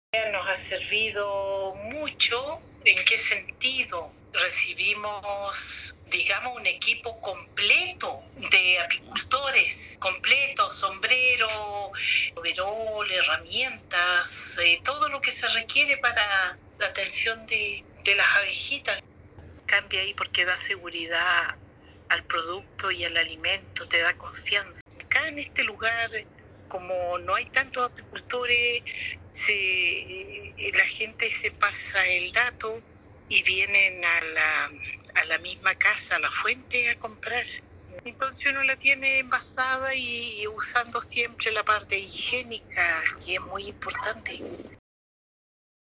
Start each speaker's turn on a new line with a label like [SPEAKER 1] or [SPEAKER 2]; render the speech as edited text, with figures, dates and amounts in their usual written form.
[SPEAKER 1] Nos ha servido mucho. ¿En qué sentido? Recibimos, digamos, un equipo completo de apicultores, completo, sombrero, overol, herramientas, todo lo que se requiere para la atención de las abejitas. Cambia ahí porque da seguridad al producto y al alimento, te da confianza. Acá en este lugar, como no hay tantos apicultores, la gente se pasa el dato y vienen a la misma casa, a la fuente, a comprar. Entonces uno la tiene envasada y usando siempre la parte higiénica, que es muy importante.